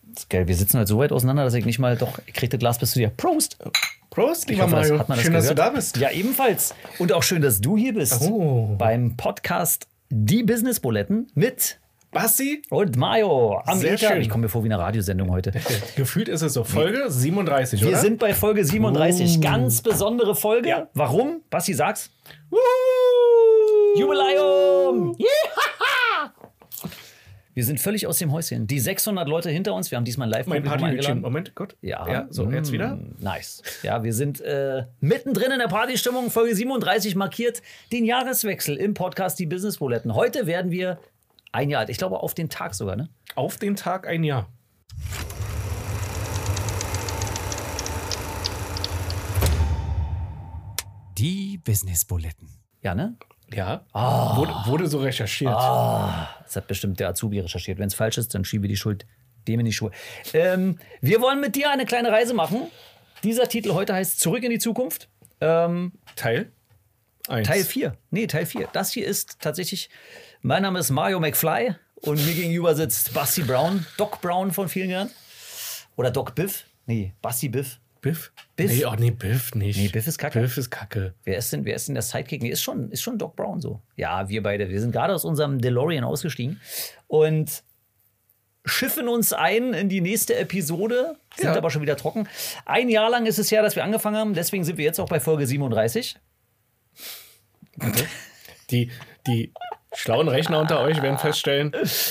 Das ist geil. Wir sitzen halt so weit auseinander, dass ich nicht mal, doch, ich krieg das Glas bis zu dir. Prost! Prost, lieber Mario. Schön, dass du da bist. Ja, ebenfalls. Und auch schön, dass du hier bist. Beim Podcast Die Business Buletten mit Basti und Mario am Sehr Ether. schön. Ich komme mir vor wie eine Radiosendung heute. Gefühlt ist es so Folge 37, oder? Wir sind bei Folge 37. Ganz besondere Folge. Ja. Warum? Basti, sag's. Jubiläum! Yeah! Wir sind völlig aus dem Häuschen. Die 600 Leute hinter uns, wir haben diesmal ein Live-Publikum Mein eingeladen. Partyhütchen. Moment, gut. Ja, so, jetzt wieder. Nice. Ja, wir sind mittendrin in der Partystimmung. Folge 37 markiert den Jahreswechsel im Podcast Die Business Buletten. Heute werden wir ein Jahr alt. Ich glaube, auf den Tag sogar, ne? Auf den Tag ein Jahr. Die Business Buletten. Ja, ne? Ja. Wurde so recherchiert. Das hat bestimmt der Azubi recherchiert. Wenn es falsch ist, dann schiebe ich die Schuld dem in die Schuhe. Wir wollen mit dir eine kleine Reise machen. Dieser Titel heute heißt Zurück in die Zukunft. Teil 1. Teil 4. Nee, Teil 4. Das hier ist tatsächlich, mein Name ist Mario McFly und mir gegenüber sitzt Basti Brown, Doc Brown von vielen genannt. Oder Doc Biff. Nee, Basti Biff. Biff? Biff? Nee, Biff nicht. Nee, Biff ist Kacke. Biff ist Kacke. Wer ist denn der Sidekick? Nee, ist schon Doc Brown so. Ja, wir beide. Wir sind gerade aus unserem DeLorean ausgestiegen und schiffen uns ein in die nächste Episode, sind aber schon wieder trocken. Ein Jahr lang ist es ja, dass wir angefangen haben, deswegen sind wir jetzt auch bei Folge 37. Okay. Die schlauen Rechner unter euch werden feststellen,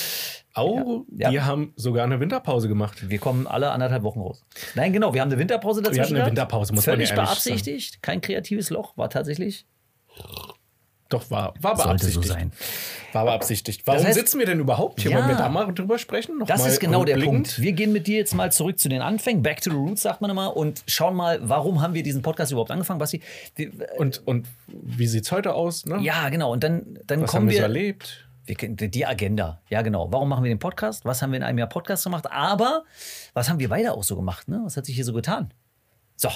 wir haben sogar eine Winterpause gemacht. Wir kommen alle 1,5 Wochen raus. Nein, genau, wir haben eine Winterpause dazwischen. Wir hatten eine Winterpause, muss man ja völlig ehrlich beabsichtigt, kein kreatives Loch, war tatsächlich. Doch, war Sollte beabsichtigt. so sein. War beabsichtigt. Warum Das heißt- sitzen wir denn überhaupt hier? Ja. Wollen wir da mal drüber sprechen? Noch Das mal ist genau der rückblickend? Punkt. Wir gehen mit dir jetzt mal zurück zu den Anfängen, back to the roots, sagt man immer, und schauen mal, warum haben wir diesen Podcast überhaupt angefangen, Basti? Und wie sieht es heute aus? Ne? Ja, genau. Und dann Was kommen haben wir so wir. erlebt? Die Agenda. Ja, genau. Warum machen wir den Podcast? Was haben wir in einem Jahr Podcast gemacht? Aber was haben wir beide auch so gemacht? Ne? Was hat sich hier so getan? So.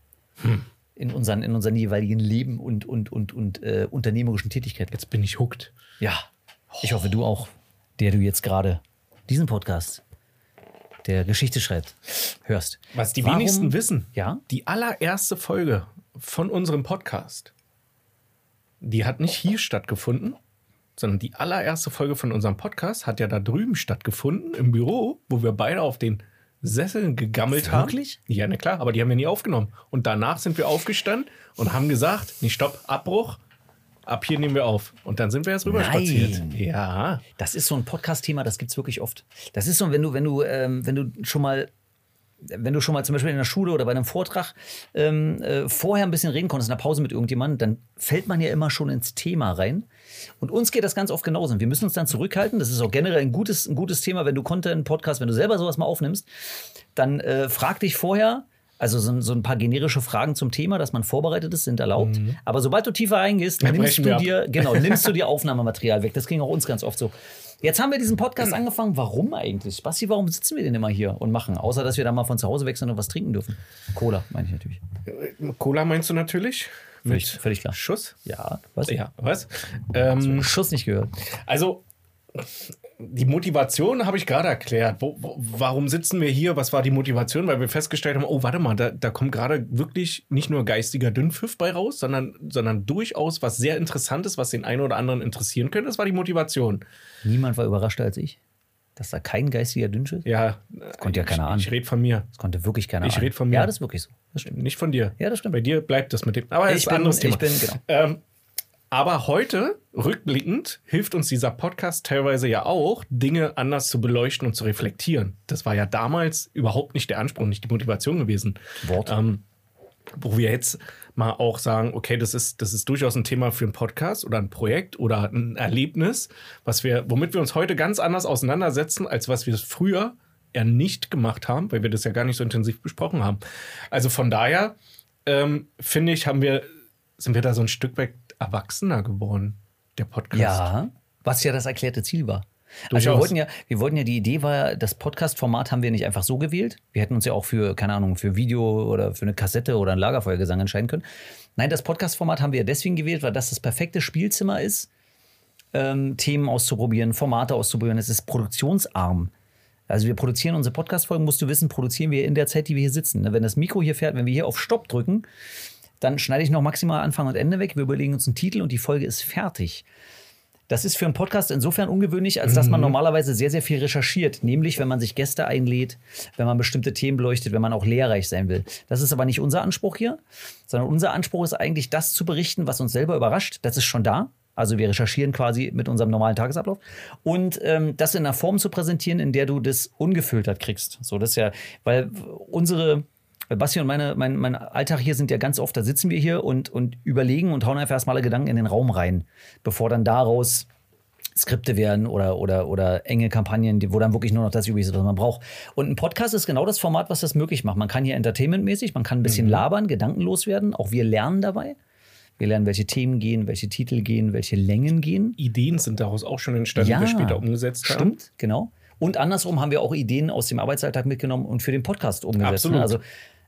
In unseren jeweiligen Leben und unternehmerischen Tätigkeiten. Jetzt bin ich hooked. Ja. Ich hoffe, du auch, der du jetzt gerade diesen Podcast, der Geschichte schreibt, hörst. Was die Warum- wenigsten wissen, Ja? die allererste Folge von unserem Podcast, die hat nicht hier stattgefunden, sondern die allererste Folge von unserem Podcast hat ja da drüben stattgefunden, im Büro, wo wir beide auf den Sesseln gegammelt haben. Wirklich? Ja, na klar, aber die haben wir nie aufgenommen. Und danach sind wir aufgestanden und haben gesagt, nee, stopp, Abbruch, ab hier nehmen wir auf. Und dann sind wir jetzt rüber spaziert. Ja. Das ist so ein Podcast-Thema, das gibt's wirklich oft. Das ist so, wenn du schon mal zum Beispiel in der Schule oder bei einem Vortrag vorher ein bisschen reden konntest, in der Pause mit irgendjemandem, dann fällt man ja immer schon ins Thema rein. Und uns geht das ganz oft genauso. Und wir müssen uns dann zurückhalten. Das ist auch generell ein gutes Thema, wenn du Content, Podcast, wenn du selber sowas mal aufnimmst, dann frag dich vorher, also so ein paar generische Fragen zum Thema, dass man vorbereitet ist, sind erlaubt. Aber sobald du tiefer reingehst, Dann nimmst brechen wir nimmst du dir Aufnahmematerial weg. Das ging auch uns ganz oft so. Jetzt haben wir diesen Podcast angefangen. Warum eigentlich? Basti, warum sitzen wir denn immer hier und machen? Außer, dass wir da mal von zu Hause weg sind und was trinken dürfen. Cola, meine ich natürlich. Cola meinst du natürlich? Völlig klar. Schuss? Ja, was? Ja, was? Schuss nicht gehört. Also, die Motivation habe ich gerade erklärt. Warum sitzen wir hier? Was war die Motivation? Weil wir festgestellt haben, oh, warte mal, da kommt gerade wirklich nicht nur geistiger Dünnpfiff bei raus, sondern durchaus was sehr Interessantes, was den einen oder anderen interessieren könnte. Das war die Motivation. Niemand war überraschter als ich, dass da kein geistiger Dünnschiss ist. Ja, konnte ja keiner ahnen. Ich rede von mir. Das konnte wirklich keiner ahnen. Ich rede von mir. Ja, das ist wirklich so. Das stimmt. Nicht von dir. Ja, das stimmt. Bei dir bleibt das mit dem. Aber das ist ein anderes Thema. Genau. Aber heute, rückblickend, hilft uns dieser Podcast teilweise ja auch, Dinge anders zu beleuchten und zu reflektieren. Das war ja damals überhaupt nicht der Anspruch, nicht die Motivation gewesen. Wo wir jetzt mal auch sagen, okay, das ist durchaus ein Thema für einen Podcast oder ein Projekt oder ein Erlebnis, womit wir uns heute ganz anders auseinandersetzen, als was wir es früher eher nicht gemacht haben, weil wir das ja gar nicht so intensiv besprochen haben. Also von daher, finde ich, sind wir da so ein Stück weit erwachsener geworden, der Podcast. Ja, was ja das erklärte Ziel war. Durchaus. Also wir wollten ja, die Idee war, das Podcast-Format haben wir nicht einfach so gewählt. Wir hätten uns ja auch für, keine Ahnung, für Video oder für eine Kassette oder ein Lagerfeuergesang entscheiden können. Nein, das Podcast-Format haben wir deswegen gewählt, weil das perfekte Spielzimmer ist, Themen auszuprobieren, Formate auszuprobieren. Es ist produktionsarm. Also wir produzieren unsere Podcast-Folgen, musst du wissen, produzieren wir in der Zeit, die wir hier sitzen. Wenn das Mikro hier fährt, wenn wir hier auf Stopp drücken, dann schneide ich noch maximal Anfang und Ende weg. Wir überlegen uns einen Titel und die Folge ist fertig. Das ist für einen Podcast insofern ungewöhnlich, als dass man normalerweise sehr, sehr viel recherchiert. Nämlich, wenn man sich Gäste einlädt, wenn man bestimmte Themen beleuchtet, wenn man auch lehrreich sein will. Das ist aber nicht unser Anspruch hier, sondern unser Anspruch ist eigentlich, das zu berichten, was uns selber überrascht. Das ist schon da. Also wir recherchieren quasi mit unserem normalen Tagesablauf. Und das in einer Form zu präsentieren, in der du das ungefiltert kriegst. So, das ist ja, weil Basti und mein Alltag hier sind ja ganz oft, da sitzen wir hier und überlegen und hauen einfach erstmal alle Gedanken in den Raum rein, bevor dann daraus Skripte werden oder enge Kampagnen, wo dann wirklich nur noch das übrig ist, was man braucht. Und ein Podcast ist genau das Format, was das möglich macht. Man kann hier entertainmentmäßig, man kann ein bisschen labern, gedankenlos werden. Auch wir lernen dabei. Wir lernen, welche Themen gehen, welche Titel gehen, welche Längen gehen. Ideen sind daraus auch schon entstanden, die wir später umgesetzt haben. Stimmt, genau. Und andersrum haben wir auch Ideen aus dem Arbeitsalltag mitgenommen und für den Podcast umgesetzt. Absolut. Also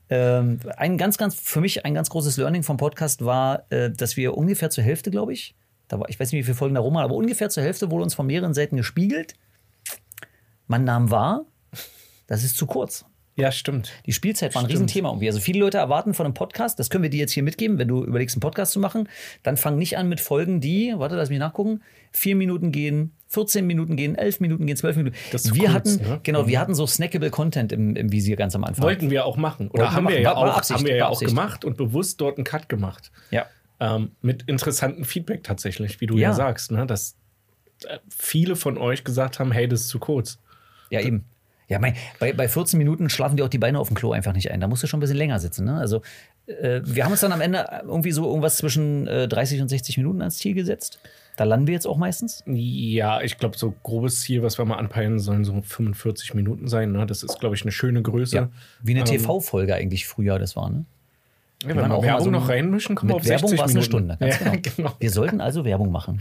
für mich ein ganz großes Learning vom Podcast war, dass wir ungefähr zur Hälfte, glaube ich, ich weiß nicht, wie viele Folgen da rum waren, aber ungefähr zur Hälfte wurde uns von mehreren Seiten gespiegelt. Man nahm wahr, das ist zu kurz. Ja, stimmt. Die Spielzeit war ein Riesenthema irgendwie. Also viele Leute erwarten von einem Podcast, das können wir dir jetzt hier mitgeben, wenn du überlegst, einen Podcast zu machen, dann fang nicht an mit Folgen, die, lass mich nachgucken, 4 Minuten gehen, 14 Minuten gehen, 11 Minuten gehen, 12 Minuten. Wir hatten so snackable Content im Visier ganz am Anfang. Wollten wir auch machen. Oder haben wir ja auch gemacht und bewusst dort einen Cut gemacht. Ja. Mit interessantem Feedback tatsächlich, wie du ja sagst, ne? Dass viele von euch gesagt haben, hey, das ist zu kurz. Ja, eben. Ja, bei 14 Minuten schlafen dir auch die Beine auf dem Klo einfach nicht ein. Da musst du schon ein bisschen länger sitzen. Ne? Also wir haben uns dann am Ende irgendwie so irgendwas zwischen 30 und 60 Minuten als Ziel gesetzt. Da landen wir jetzt auch meistens. Ja, ich glaube, so grobes Ziel, was wir mal anpeilen, sollen so 45 Minuten sein. Ne? Das ist, glaube ich, eine schöne Größe. Ja, wie eine TV-Folge eigentlich früher das war, ne? Ja, wenn wir Werbung noch reinmischen, kommen wir auf 60 Minuten. Mit Werbung war es eine Stunde, ganz genau. Wir sollten also Werbung machen.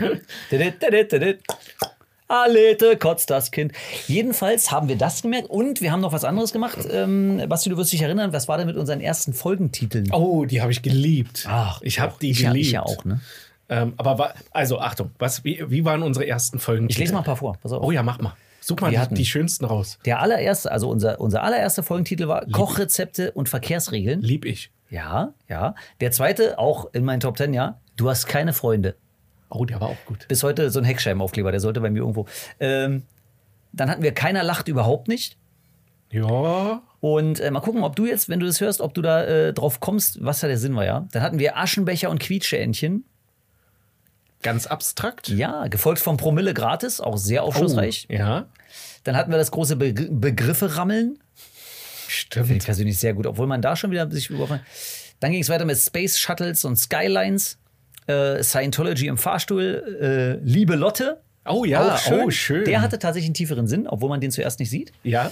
Alete, kotzt das Kind. Jedenfalls haben wir das gemerkt und wir haben noch was anderes gemacht. Basti, du wirst dich erinnern, was war denn mit unseren ersten Folgentiteln? Oh, die habe ich geliebt. Ach, ich habe die geliebt. Ich ja auch, ne? Also Achtung, wie waren unsere ersten Folgentitel? Ich lese mal ein paar vor. Pass auf. Oh ja, mach mal. Such mal die schönsten raus. Der allererste, also unser allererster Folgentitel war Kochrezepte und Verkehrsregeln. Lieb ich. Ja. Der zweite, auch in meinen Top 10, ja. Du hast keine Freunde. Oh, der war auch gut. Bis heute so ein Heckscheibenaufkleber, der sollte bei mir irgendwo. Dann hatten wir Keiner lacht überhaupt nicht. Ja. Und mal gucken, ob du jetzt, wenn du das hörst, ob du da drauf kommst, was da der Sinn war, ja. Dann hatten wir Aschenbecher und Quietscheentchen. Ganz abstrakt. Ja, gefolgt von Promille gratis, auch sehr aufschlussreich. Oh, ja. Dann hatten wir das große Begriffe rammeln. Stimmt. Finde ich persönlich sehr gut, obwohl man da schon wieder sich überfallen. Dann ging es weiter mit Space Shuttles und Skylines. Scientology im Fahrstuhl, Liebe Lotte. Oh ja, auch schön. Oh, schön. Der hatte tatsächlich einen tieferen Sinn, obwohl man den zuerst nicht sieht. Ja.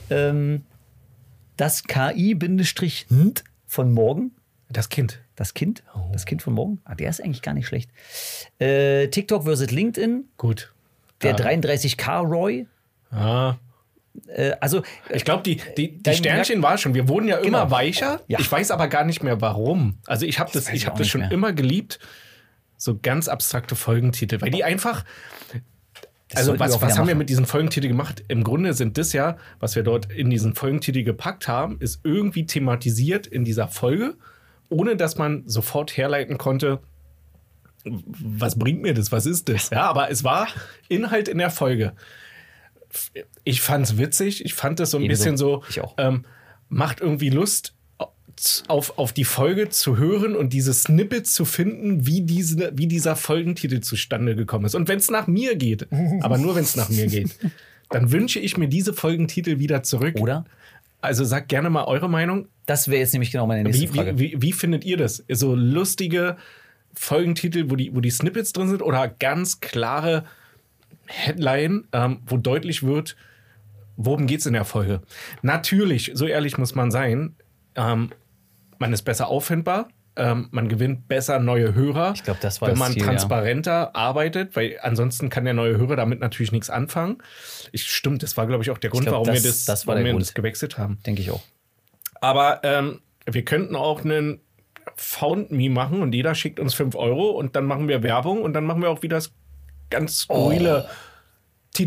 Das KI-Hnd von morgen. Das Kind. Das Kind von morgen. Der ist eigentlich gar nicht schlecht. TikTok versus LinkedIn. Gut. Der 33K Roy. Ah. Also, ich glaube, die Sternchen war schon. Wir wurden ja immer weicher. Ja. Ich weiß aber gar nicht mehr, warum. Also ich habe das schon immer geliebt. So ganz abstrakte Folgentitel, weil die einfach. Also was haben wir mit diesen Folgentiteln gemacht? Im Grunde sind das ja, was wir dort in diesen Folgentitel gepackt haben, ist irgendwie thematisiert in dieser Folge, ohne dass man sofort herleiten konnte, was bringt mir das, was ist das? Ja, aber es war Inhalt in der Folge. Ich fand's witzig, ich fand das so ein bisschen so, macht irgendwie Lust, auf die Folge zu hören und diese Snippets zu finden, wie dieser Folgentitel zustande gekommen ist. Und wenn es nach mir geht, aber nur wenn es nach mir geht, dann wünsche ich mir diese Folgentitel wieder zurück. Oder? Also sagt gerne mal eure Meinung. Das wäre jetzt nämlich genau meine nächste Frage. Wie findet ihr das? So lustige Folgentitel, wo die Snippets drin sind oder ganz klare Headline, wo deutlich wird, worum geht's in der Folge. Natürlich, so ehrlich muss man sein, man ist besser auffindbar, man gewinnt besser neue Hörer, ich glaub, das war wenn man das Ziel, transparenter arbeitet, weil ansonsten kann der neue Hörer damit natürlich nichts anfangen. Stimmt, das war, glaube ich, auch der Grund, warum wir das gewechselt haben. Denke ich auch. Aber wir könnten auch einen Found Me machen und jeder schickt uns 5 € und dann machen wir Werbung und dann machen wir auch wieder das ganz skurrile Titel.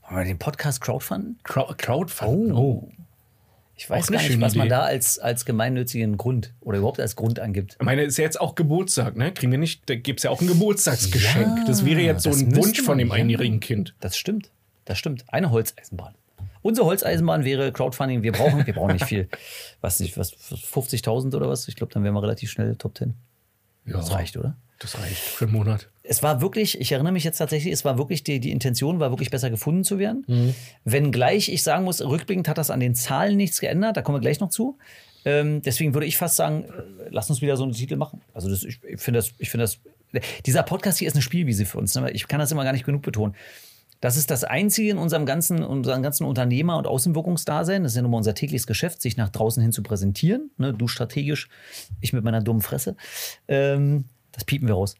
Wollen wir den Podcast crowdfunden? Crowdfunding. Oh. Ich weiß Auch eine gar nicht, schöne was man Idee. da als gemeinnützigen Grund oder überhaupt als Grund angibt. Ich meine, ist ja jetzt auch Geburtstag, ne? Kriegen wir nicht, da gibt es ja auch ein Geburtstagsgeschenk. Ja, das wäre jetzt so das ein müsste Wunsch von man, dem ja. einjährigen Kind. Das stimmt. Eine Holzeisenbahn. Unsere Holzeisenbahn wäre Crowdfunding. Wir brauchen nicht viel. Was 50.000 oder was? Ich glaube, dann wären wir relativ schnell Top 10. Ja, Das reicht, oder? Das reicht für einen Monat. Es war wirklich, ich erinnere mich jetzt tatsächlich, es war wirklich, die Intention war wirklich besser gefunden zu werden. Wenngleich ich sagen muss, rückblickend hat das an den Zahlen nichts geändert, da kommen wir gleich noch zu. Deswegen würde ich fast sagen, lass uns wieder so einen Titel machen. Also ich finde das, dieser Podcast hier ist eine Spielwiese für uns. Ne? Ich kann das immer gar nicht genug betonen. Das ist das Einzige in unserem ganzen Unternehmer- und Außenwirkungsdasein. Das ist ja nun mal unser tägliches Geschäft, sich nach draußen hin zu präsentieren. Ne? Du strategisch, ich mit meiner dummen Fresse. Das piepen wir raus.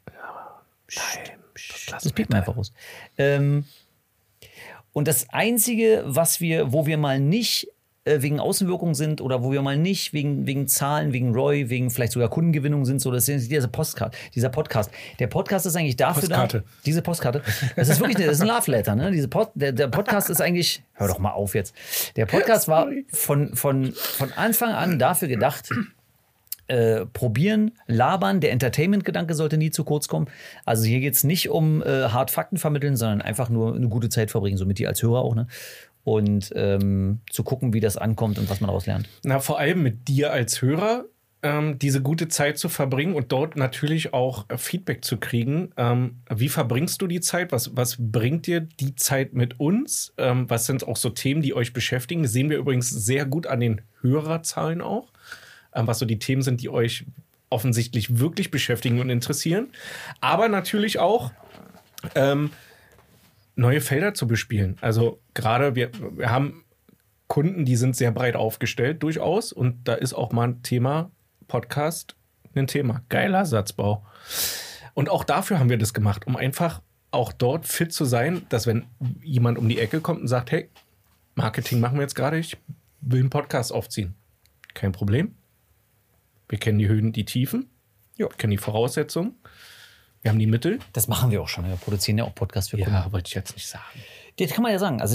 Das piepen wir einfach raus. Und das Einzige, wo wir mal nicht wegen Außenwirkung sind oder wo wir mal nicht wegen Zahlen, wegen ROI, wegen vielleicht sogar Kundengewinnung sind, so, das ist dieser Podcast. Der Podcast ist eigentlich dafür Postkarte. Diese Postkarte. Das ist wirklich das ist ein Love Letter. Ne? Der Podcast ist eigentlich, hör doch mal auf jetzt. Der Podcast war von Anfang an dafür gedacht, probieren, labern. Der Entertainment-Gedanke sollte nie zu kurz kommen. Also hier geht es nicht um hart Fakten vermitteln, sondern einfach nur eine gute Zeit verbringen, so mit dir als Hörer auch. Ne? Und zu gucken, wie das ankommt und was man daraus lernt. Na, vor allem mit dir als Hörer diese gute Zeit zu verbringen und dort natürlich auch Feedback zu kriegen. Wie verbringst du die Zeit? Was bringt dir die Zeit mit uns? Was sind auch so Themen, die euch beschäftigen? Das sehen wir übrigens sehr gut an den Hörerzahlen auch. Was so die Themen sind, die euch offensichtlich wirklich beschäftigen und interessieren. Aber natürlich auch neue Felder zu bespielen. Also gerade wir haben Kunden, die sind sehr breit aufgestellt durchaus. Und da ist auch mal ein Thema Podcast, ein Thema. Geiler Satzbau. Und auch dafür haben wir das gemacht, um einfach auch dort fit zu sein, dass wenn jemand um die Ecke kommt und sagt, hey, Marketing machen wir jetzt gerade, ich will einen Podcast aufziehen. Kein Problem. Wir kennen die Höhen, die Tiefen. Wir kennen die Voraussetzungen. Wir haben die Mittel. Das machen wir auch schon. Wir produzieren ja auch Podcasts für Kunden. Ja, wollte ich jetzt nicht sagen. Das kann man ja sagen. Also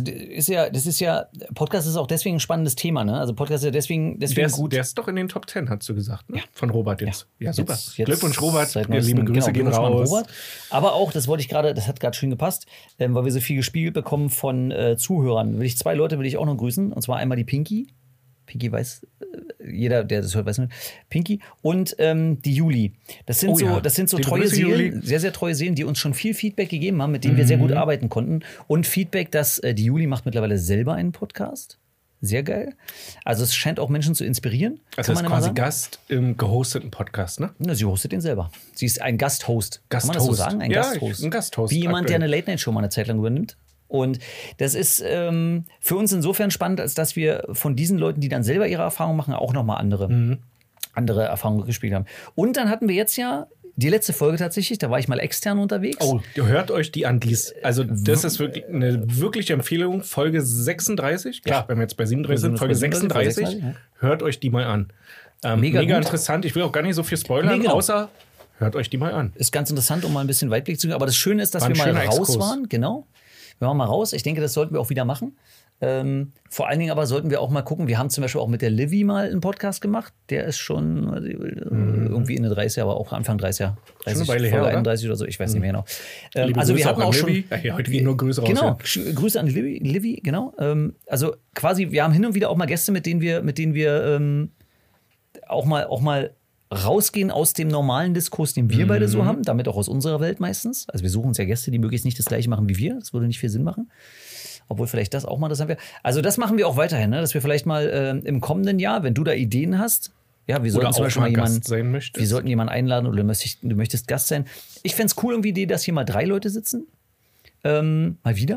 Podcast ist auch deswegen ein spannendes Thema. Ne? Also Podcast ist ja deswegen gut. Der ist doch in den Top 10, hast du gesagt, ne? Ja. Von Robert jetzt. Ja, super. Jetzt Glückwunsch, Robert. seit Liebe neuestem, Grüße gehen Glückwunsch an raus. Robert. Aber auch, das hat gerade schön gepasst, weil wir so viel gespiegelt bekommen von Zuhörern. Zwei Leute will ich auch noch grüßen. Und zwar einmal die Pinky. Pinky weiß, jeder, der das hört, weiß nicht. Pinky und die Juli. Das sind so Liebe treue Grüße, Seelen, Juli. sehr, sehr treue Seelen, die uns schon viel Feedback gegeben haben, mit denen wir sehr gut arbeiten konnten. Und Feedback, dass die Juli macht mittlerweile selber einen Podcast. Sehr geil. Also es scheint auch Menschen zu inspirieren. Also kann ist man immer quasi sagen. Gast im gehosteten Podcast, ne? Na, sie hostet den selber. Sie ist ein Gasthost. Kann man das so Gasthost. sagen? Ein Ja, Gasthost. ein Gasthost Wie jemand, der aktuell. eine Late-Night-Show mal eine Zeit lang übernimmt. Und das ist für uns insofern spannend, als dass wir von diesen Leuten, die dann selber ihre Erfahrungen machen, auch nochmal andere Erfahrungen gespielt haben. Und dann hatten wir jetzt ja die letzte Folge tatsächlich, da war ich mal extern unterwegs. Oh, hört euch die an. Also das ist wirklich eine wirkliche Empfehlung. Folge 36. Klar, wenn wir jetzt bei 37 sind, Folge 36. ja. Hört euch die mal an. Mega Mega gut. interessant. Ich will auch gar nicht so viel spoilern, Nee, genau. außer hört euch die mal an. Ist ganz interessant, um mal ein bisschen Weitblick zu geben. Aber das Schöne ist, dass War ein wir mal schöner raus Exkurs. waren. Genau. Wir waren mal raus. Ich denke, das sollten wir auch wieder machen. Vor allen Dingen aber sollten wir auch mal gucken. Wir haben zum Beispiel auch mit der Livy mal einen Podcast gemacht. Der ist schon irgendwie in der 30er, aber auch Anfang 30er. Schon eine Weile her, Folge oder? 31 oder so. Ich weiß nicht mehr genau. Liebe Also wir Grüße hatten auch an auch schon. Livy. Ja, heute gehen nur Grüße raus. Genau, Ja. Grüße an die Livy, genau. Also quasi, wir haben hin und wieder auch mal Gäste, mit denen wir auch mal rausgehen aus dem normalen Diskurs, den wir beide so haben, damit auch aus unserer Welt meistens. Also wir suchen uns ja Gäste, die möglichst nicht das Gleiche machen wie wir. Das würde nicht viel Sinn machen. Obwohl vielleicht das auch mal das haben wir. Also das machen wir auch weiterhin, ne? Dass wir vielleicht mal im kommenden Jahr, wenn du da Ideen hast, ja, wir sollten Oder zum auch Beispiel mal mal jemanden, Gast sein möchtest. wir sollten jemanden einladen oder du möchtest Gast sein. Ich fände es cool irgendwie, dass hier mal 3 Leute sitzen. Mal wieder.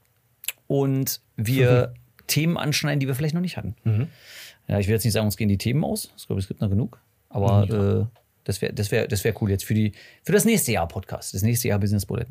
Und wir Themen anschneiden, die wir vielleicht noch nicht hatten. Ja, ich will jetzt nicht sagen, uns gehen die Themen aus. Ich glaube, es gibt noch genug. Aber das wär cool jetzt für das nächste Jahr Podcast, das nächste Jahr Business Bulletin.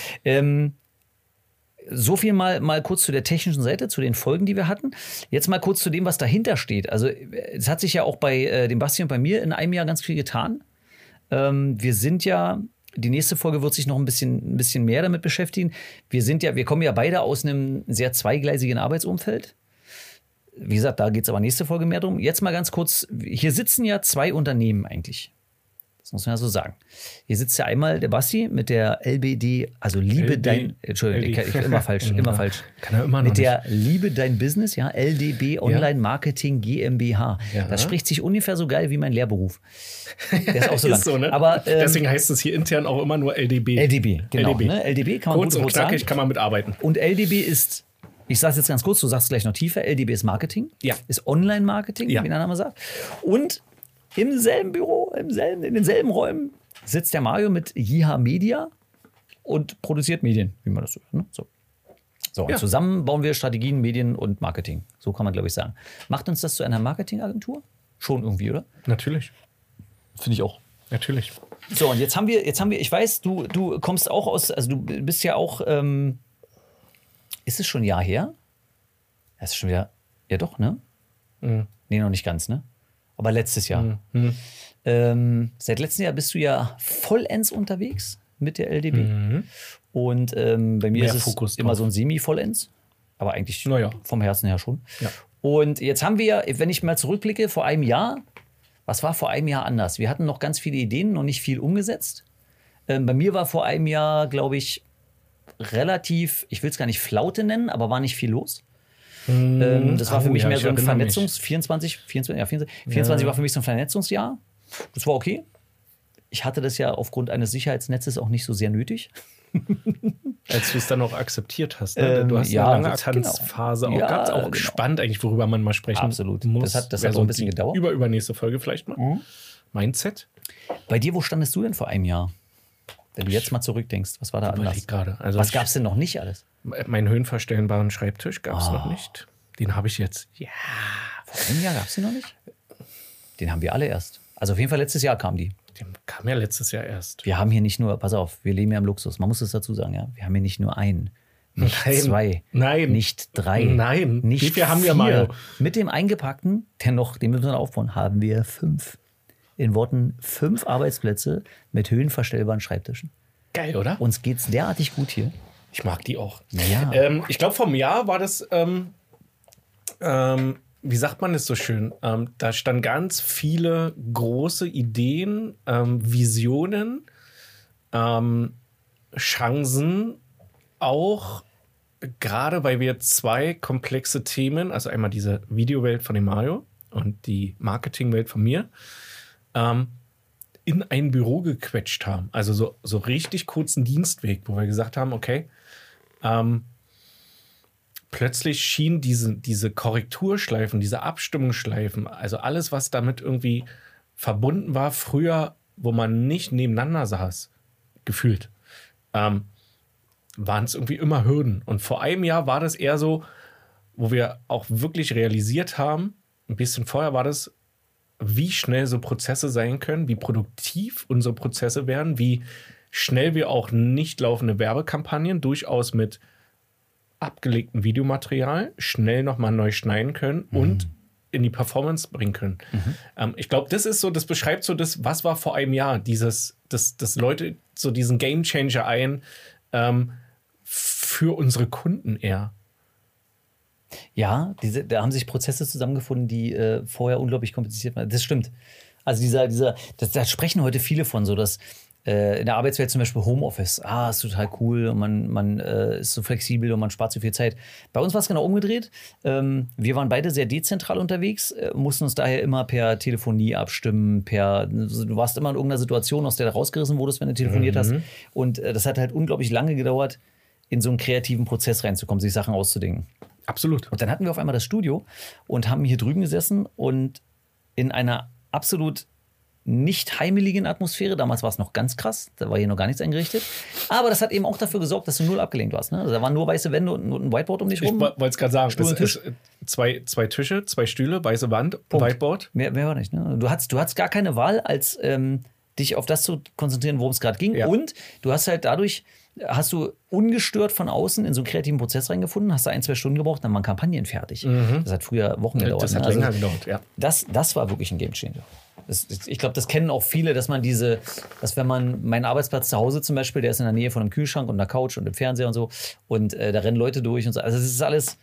So viel mal kurz zu der technischen Seite, zu den Folgen, die wir hatten. Jetzt mal kurz zu dem, was dahinter steht. Also es hat sich ja auch bei dem Basti und bei mir in einem Jahr ganz viel getan. Wir sind ja Die nächste Folge wird sich noch ein bisschen mehr damit beschäftigen. Wir kommen ja beide aus einem sehr zweigleisigen Arbeitsumfeld. Wie gesagt, da geht es aber nächste Folge mehr drum. Jetzt mal ganz kurz, hier sitzen ja 2 Unternehmen eigentlich. Das muss man ja so sagen. Hier sitzt ja einmal der Basti mit der LBD, also Liebe Dein... Entschuldigung, ich immer falsch. Kann er immer noch mit der Liebe Dein Business, ja, LDB Online Marketing GmbH. Ja. Das spricht sich ungefähr so geil wie mein Lehrberuf. Der ist auch so lang. Ist so, ne? Aber, deswegen heißt es hier intern auch immer nur LDB. LDB, genau. LDB, ne? LDB kann man kurz und knackig, kann man mitarbeiten. Und LDB ist... Ich sage es jetzt ganz kurz, du sagst gleich noch tiefer. LDB ist Marketing, ist Online-Marketing, wie der Name sagt. Und im selben Büro, in denselben Räumen sitzt der Mario mit JH Media und produziert Medien, wie man das so hört. Ne? So, und zusammen bauen wir Strategien, Medien und Marketing. So kann man, glaube ich, sagen. Macht uns das zu einer Marketingagentur? Schon irgendwie, oder? Natürlich. Finde ich auch. Natürlich. So, und jetzt haben wir, ich weiß, du kommst auch aus, also du bist ja auch, ist es schon ein Jahr her? Das ist schon wieder, ja doch, ne? Mhm. Nee, noch nicht ganz, ne? Aber letztes Jahr. Seit letztem Jahr bist du ja vollends unterwegs mit der LDB. Und bei mir Mehr ist Fokus es immer drauf. so ein Semi-vollends. Aber eigentlich vom Herzen her schon. Ja. Und jetzt haben wir, wenn ich mal zurückblicke, vor einem Jahr, was war vor einem Jahr anders? Wir hatten noch ganz viele Ideen, noch nicht viel umgesetzt. Bei mir war vor einem Jahr, glaube ich, relativ, ich will es gar nicht Flaute nennen, aber war nicht viel los. Das war für mich mehr so ein 24 war für mich so ein Vernetzungsjahr. Das war okay. Ich hatte das ja aufgrund eines Sicherheitsnetzes auch nicht so sehr nötig. Als du es dann auch akzeptiert hast. Ne? Du hast eine lange Akzeptanzphase auch gehabt. Auch spannend eigentlich, worüber man mal sprechen Absolut. muss. Das hat auch ein bisschen gedauert. Übernächste Folge vielleicht mal. Mindset. Bei dir, wo standest du denn vor einem Jahr? Wenn du jetzt mal zurückdenkst, was war da anders? Also was gab es denn noch nicht alles? Meinen höhenverstellbaren Schreibtisch gab es noch nicht. Den habe ich jetzt. Ja. Vor einem Jahr gab es den noch nicht? Den haben wir alle erst. Also auf jeden Fall letztes Jahr kam die. Den kam ja letztes Jahr erst. Wir haben hier nicht nur, pass auf, wir leben ja im Luxus. Man muss es dazu sagen, ja. Wir haben hier nicht nur einen, nicht zwei, nicht drei, nicht wie viel haben wir 4. mal? Mit dem eingepackten, den müssen wir aufbauen, haben wir 5. In Worten 5 Arbeitsplätze mit höhenverstellbaren Schreibtischen. Geil, oder? Uns geht's derartig gut hier. Ich mag die auch. Ja. Ich glaube, vom Jahr war das, wie sagt man das so schön? Da standen ganz viele große Ideen, Visionen, Chancen, auch gerade weil wir 2 komplexe Themen, also einmal diese Videowelt von dem Mario und die Marketingwelt von mir, in ein Büro gequetscht haben. Also so richtig kurzen Dienstweg, wo wir gesagt haben, okay, plötzlich schien diese Korrekturschleifen, diese Abstimmungsschleifen, also alles, was damit irgendwie verbunden war, früher, wo man nicht nebeneinander saß, gefühlt, waren es irgendwie immer Hürden. Und vor einem Jahr war das eher so, wo wir auch wirklich realisiert haben, ein bisschen vorher war das, wie schnell so Prozesse sein können, wie produktiv unsere Prozesse werden, wie schnell wir auch nicht laufende Werbekampagnen durchaus mit abgelegtem Videomaterial schnell nochmal neu schneiden können und in die Performance bringen können. Ich glaube, das ist so, das beschreibt so das, was war vor einem Jahr, dass Leute so diesen Gamechanger für unsere Kunden eher. Ja, da haben sich Prozesse zusammengefunden, die vorher unglaublich kompliziert waren. Das stimmt. Also da sprechen heute viele von, so dass in der Arbeitswelt zum Beispiel Homeoffice, ist total cool und man ist so flexibel und man spart so viel Zeit. Bei uns war es genau umgedreht. Wir waren beide sehr dezentral unterwegs, mussten uns daher immer per Telefonie abstimmen, du warst immer in irgendeiner Situation, aus der du rausgerissen wurdest, wenn du telefoniert hast. Und das hat halt unglaublich lange gedauert, in so einen kreativen Prozess reinzukommen, sich Sachen auszudenken. Absolut. Und dann hatten wir auf einmal das Studio und haben hier drüben gesessen und in einer absolut nicht heimeligen Atmosphäre. Damals war es noch ganz krass, da war hier noch gar nichts eingerichtet. Aber das hat eben auch dafür gesorgt, dass du null abgelenkt warst. Ne? Also da waren nur weiße Wände und ein Whiteboard um dich rum. Ich wollte es gerade sagen, Stuhl und Tisch. Zwei Tische, 2 Stühle, weiße Wand, Whiteboard. Mehr war nicht. Ne? Du hattest gar keine Wahl, als dich auf das zu konzentrieren, worum es gerade ging. Ja. Und du hast halt dadurch, hast du ungestört von außen in so einen kreativen Prozess reingefunden, hast da 1-2 Stunden gebraucht, dann waren Kampagnen fertig. Das hat früher Wochen gedauert. Das hat länger gedauert, ja. Das war wirklich ein Gamechanger. Ich glaube, das kennen auch viele, dass wenn man, mein Arbeitsplatz zu Hause zum Beispiel, der ist in der Nähe von einem Kühlschrank und einer Couch und einem Fernseher und so und da rennen Leute durch und so. Also das ist alles,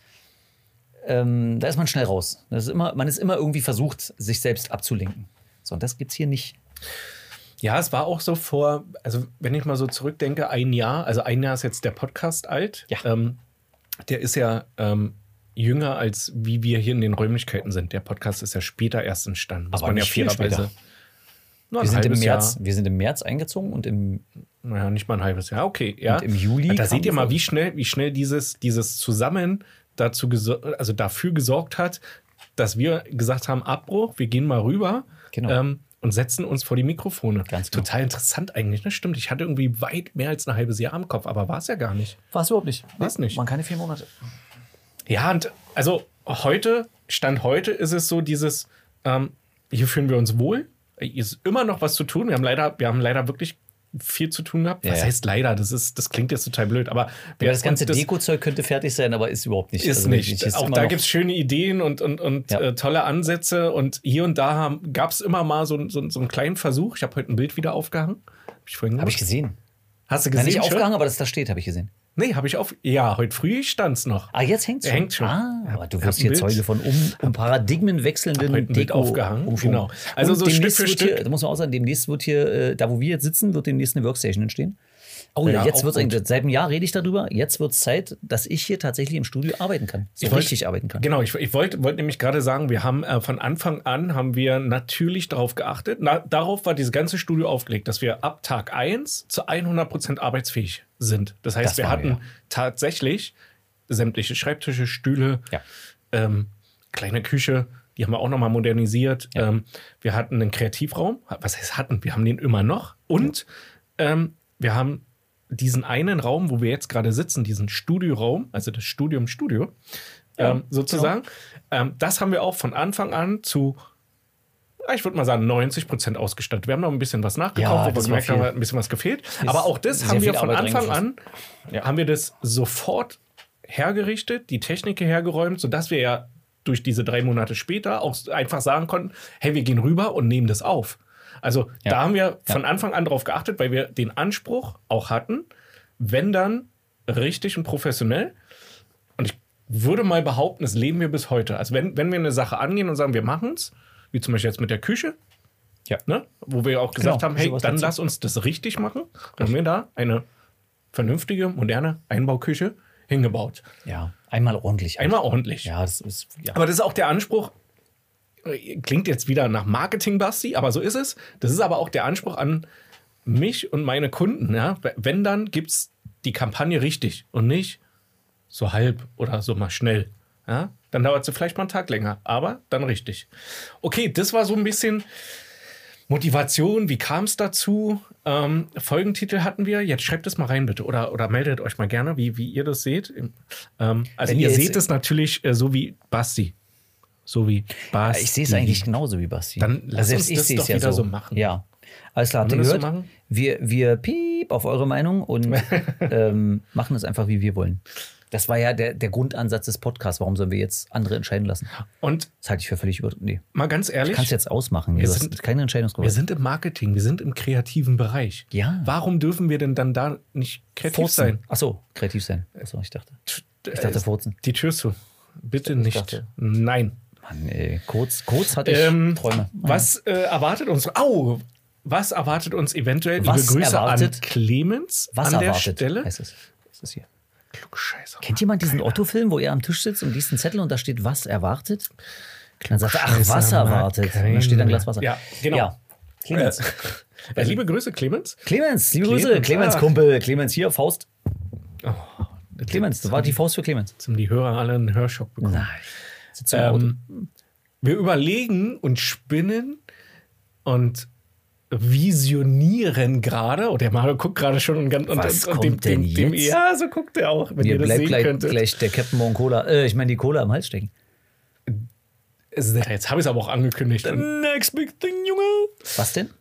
da ist man schnell raus. Man ist immer irgendwie versucht, sich selbst abzulenken. So, und das gibt's hier nicht. Ja, es war auch so also wenn ich mal so zurückdenke, ein Jahr ist jetzt der Podcast alt. Ja. Der ist ja jünger, als wie wir hier in den Räumlichkeiten sind. Der Podcast ist ja später erst entstanden. Muss Aber man ja nicht viel fairerweise. Wir sind im März eingezogen und Naja, nicht mal ein halbes Jahr. Okay, ja. Und im Juli. Da seht ihr mal, wie schnell dieses Zusammen dafür gesorgt hat, dass wir gesagt haben, Abbruch, wir gehen mal rüber. Genau. Und setzen uns vor die Mikrofone. Ganz genau. Total interessant eigentlich, ne? Stimmt, ich hatte irgendwie weit mehr als ein halbes Jahr am Kopf, aber war es ja gar nicht. War es überhaupt nicht. War es nicht. Waren keine 4 Monate. Ja, und also Stand heute ist es so dieses, hier fühlen wir uns wohl. Hier ist immer noch was zu tun. Wir haben leider wirklich viel zu tun gehabt. Was heißt leider? Das klingt jetzt total blöd, aber das ganze Deko-Zeug könnte fertig sein, aber ist überhaupt nicht. Ist nicht. Auch da gibt es schöne Ideen und tolle Ansätze und hier und da gab es immer mal so einen kleinen Versuch. Ich habe heute ein Bild wieder aufgehangen. Habe ich gesehen. Hast du gesehen? Nein, nicht aufgehangen, aber das da steht, habe ich gesehen. Nee, habe ich ja, heute früh stand es noch. Ah, jetzt hängt's schon. Hängt schon. Aber du wirst hier Zeuge von Paradigmen wechselnden Deko aufgehangen. Genau. Also so Stück für Stück. Da muss man auch sagen, demnächst wird hier, da wo wir jetzt sitzen, wird demnächst eine Workstation entstehen. Oh ja, jetzt wird's seit einem Jahr rede ich darüber. Jetzt wird es Zeit, dass ich hier tatsächlich im Studio arbeiten kann. Richtig arbeiten kann. Genau, ich wollte nämlich gerade sagen, wir haben von Anfang an haben wir natürlich darauf geachtet. Darauf war dieses ganze Studio aufgelegt, dass wir ab Tag 1 zu 100% arbeitsfähig sind. Das heißt, wir hatten tatsächlich sämtliche Schreibtische, Stühle, kleine Küche, die haben wir auch nochmal modernisiert. Ja. Wir hatten einen Kreativraum. Was heißt hatten? Wir haben den immer noch. Und wir haben diesen einen Raum, wo wir jetzt gerade sitzen, diesen Studioraum, also das Studio, sozusagen, das haben wir auch von Anfang an zu, ich würde mal sagen, 90% ausgestattet. Wir haben noch ein bisschen was nachgekauft, wo wir gemerkt haben, hat ein bisschen was gefehlt. Aber auch das haben wir von Anfang an, haben wir das sofort hergerichtet, die Technik hergeräumt, sodass wir ja durch diese 3 Monate später auch einfach sagen konnten, hey, wir gehen rüber und nehmen das auf. Also da haben wir von Anfang an drauf geachtet, weil wir den Anspruch auch hatten, wenn dann richtig und professionell. Und ich würde mal behaupten, das leben wir bis heute. Also wenn wir eine Sache angehen und sagen, wir machen es, wie zum Beispiel jetzt mit der Küche, ne, wo wir auch gesagt haben, hey, dann lass uns das richtig machen. Dann haben wir da eine vernünftige, moderne Einbauküche hingebaut. Ja, einmal ordentlich. Einmal ordentlich. Ja, das ist, Aber das ist auch der Anspruch. Klingt jetzt wieder nach Marketing, Basti, aber so ist es. Das ist aber auch der Anspruch an mich und meine Kunden. Ja? Wenn, dann gibt es die Kampagne richtig und nicht so halb oder so mal schnell. Ja? Dann dauert sie vielleicht mal einen Tag länger, aber dann richtig. Okay, das war so ein bisschen Motivation. Wie kam es dazu? Folgentitel hatten wir. Jetzt schreibt es mal rein, bitte. Oder meldet euch mal gerne, wie ihr das seht. Also ihr seht es natürlich so wie Basti. So wie Basti. Ich sehe es eigentlich genauso wie Basti. Dann lass uns das doch wieder so machen. Ja. Alles klar, habt ihr gehört? So wir piep auf eure Meinung und machen es einfach, wie wir wollen. Das war ja der Grundansatz des Podcasts. Warum sollen wir jetzt andere entscheiden lassen? Und das halte ich für völlig mal ganz ehrlich. Du kannst jetzt ausmachen. Du hast keine Entscheidungsgewalt. Wir sind im Marketing, wir sind im kreativen Bereich. Ja. Warum dürfen wir denn dann da nicht kreativ sein? Ach so, kreativ sein. Achso, ich dachte furzen. Die Tür zu. Bitte nicht. Nein. Mann, ey. Kurz hatte ich Träume. Was erwartet uns? Was erwartet uns eventuell? Liebe Grüße an Clemens an der Stelle. Heißt es. Was ist hier? Klugscheißer. Kennt jemand diesen Otto-Film, wo er am Tisch sitzt und liest einen Zettel und da steht, was erwartet? Dann sagt er, was erwartet? Und da steht ein Glas Wasser. Ja, genau. Ja. Clemens. Liebe Grüße, Clemens. Liebe Grüße. Clemens, Kumpel. Clemens hier, Faust. Oh, Clemens, das war die Faust für Clemens. Jetzt haben die Hörer alle einen Hörschock bekommen. Nein. Wir überlegen und spinnen und visionieren gerade. Und der Mario guckt gerade schon Was kommt denn jetzt? Ja, so guckt er auch, wenn ihr das sehen könntet. Gleich der Captain Morgan Cola. Ich meine, die Cola am Hals stecken. Jetzt habe ich es aber auch angekündigt. The next big thing, Junge. Was denn?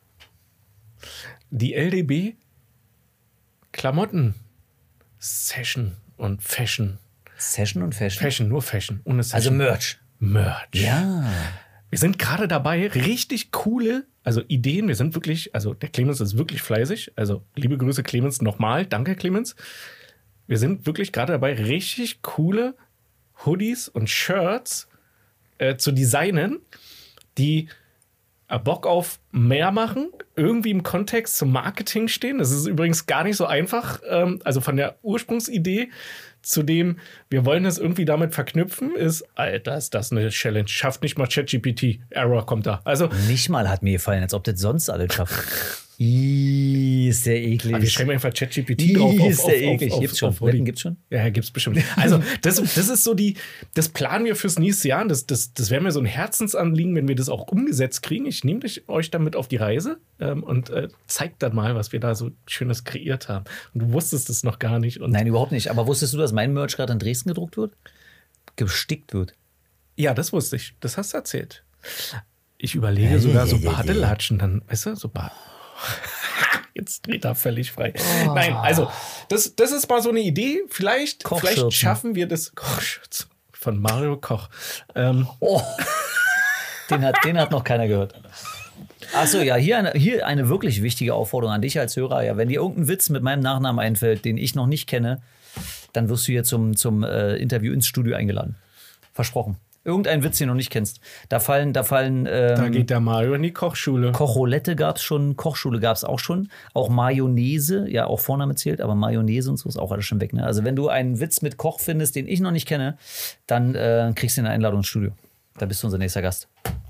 Die LDB Klamotten Session und Fashion. Session und Fashion? Fashion, nur Fashion. Ohne Session. Also Merch. Merch. Ja. Wir sind gerade dabei, richtig coole Also Ideen, wir sind wirklich, also der Clemens ist wirklich fleißig. Also liebe Grüße Clemens nochmal. Danke Clemens. Wir sind wirklich gerade dabei, richtig coole Hoodies und Shirts zu designen, die Bock auf mehr machen, irgendwie im Kontext zum Marketing stehen. Das ist übrigens gar nicht so einfach. Also von der Ursprungsidee zu dem, wir wollen das irgendwie damit verknüpfen, ist, Alter, ist das eine Challenge. Schafft nicht mal ChatGPT. Error kommt da. Also Nicht mal hat mir gefallen, als ob das sonst alle schafft. Ist der eklig. wir schreiben einfach ChatGPT drauf. Ist der eklig. Gibt's schon. Wetten gibt's schon? Ja, gibt's bestimmt. Also, das ist so das planen wir fürs nächste Jahr. Das wäre mir so ein Herzensanliegen, wenn wir das auch umgesetzt kriegen. Ich nehme euch damit auf die Reise und zeig dann mal, was wir da so Schönes kreiert haben. Und du wusstest es noch gar nicht. Und Nein, überhaupt nicht. Aber wusstest du, dass mein Merch gerade in Dresden gedruckt wird? Gestickt wird. ja, das wusste ich. Das hast du erzählt. Ich überlege sogar so Badelatschen dann, weißt du, so Jetzt dreht er völlig frei. Nein, also, das ist mal so eine Idee. Vielleicht schaffen wir das. Kochschürze von Mario Koch. Den hat noch keiner gehört. Achso, ja, hier eine wirklich wichtige Aufforderung an dich als Hörer. Ja, wenn dir irgendein Witz mit meinem Nachnamen einfällt, den ich noch nicht kenne, dann wirst du hier zum Interview ins Studio eingeladen. Versprochen. Irgendein Witz, den du noch nicht kennst. Da geht der Mario in die Kochschule. Kochroulette gab es schon, Kochschule gab es auch schon. Auch Mayonnaise, ja, auch Vorname zählt, aber Mayonnaise und so ist auch alles schon weg. Ne? Also wenn du einen Witz mit Koch findest, den ich noch nicht kenne, dann kriegst du eine Einladung ins Studio. Da bist du unser nächster Gast.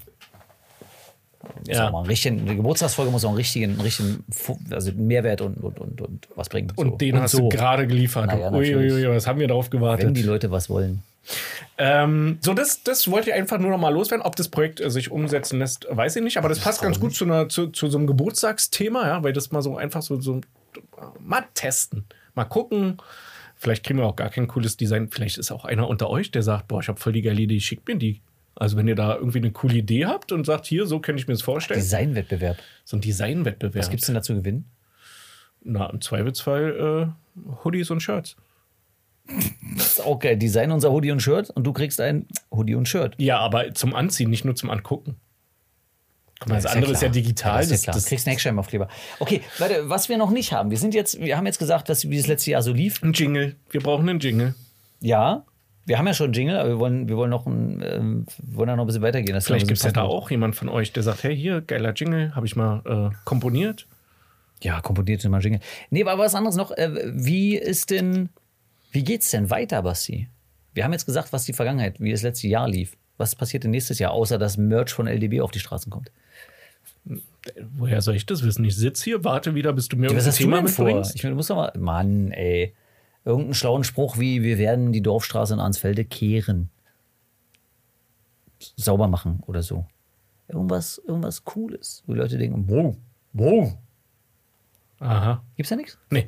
Ja. Eine Geburtstagsfolge muss auch einen richtigen also Mehrwert und was bringen. Und so. den hast du gerade geliefert. Naja, Uiuiui, was haben wir darauf gewartet? Wenn die Leute was wollen. Das wollte ich einfach nur noch mal loswerden. Ob das Projekt sich umsetzen lässt, weiß ich nicht. Aber das passt ganz gut zu so einem Geburtstagsthema, ja, weil das mal so einfach so mal testen. Mal gucken. Vielleicht kriegen wir auch gar kein cooles Design. Vielleicht ist auch einer unter euch, der sagt, boah, ich habe voll die geile Idee, schickt mir die. Also wenn ihr da irgendwie eine coole Idee habt und sagt, hier, so könnte ich mir das vorstellen. Designwettbewerb. So ein Designwettbewerb. Was gibt's denn da zu gewinnen? Na, im Zweifelsfall Hoodies und Shirts. Das ist auch geil. Design unser Hoodie und Shirt und du kriegst ein Hoodie und Shirt. Ja, aber zum Anziehen, nicht nur zum Angucken. Guck mal, das ist andere ja ist ja digital. Ja, du kriegst einen Eckscheimaufkleber. Okay, Leute, was wir noch nicht haben. Wir haben jetzt gesagt, wie das letzte Jahr so lief. Ein Jingle. Wir brauchen einen Jingle. Ja, wir haben ja schon einen Jingle, aber wir wollen noch ein bisschen weitergehen. Das Vielleicht gibt es ja da auch jemand von euch, der sagt, hey, hier, geiler Jingle, habe ich mal komponiert. Ja, komponiert mal Jingle. Nee, aber was anderes noch. Wie geht's denn weiter, Basti? Wir haben jetzt gesagt, was die Vergangenheit, wie das letzte Jahr lief. Was passiert denn nächstes Jahr, außer dass Merch von LDB auf die Straßen kommt? Woher soll ich das wissen? Ich sitze hier, warte wieder, bis du mir Was ein hast du Thema denn vor? mitbringst. Ich meine, du musst doch mal. Mann, ey. Irgendeinen schlauen Spruch wie: Wir werden die Dorfstraße in Arnsfelde kehren. Sauber machen oder so. Irgendwas Cooles. Wo die Leute denken: Wow. Aha. Gibt's da nichts? Nee.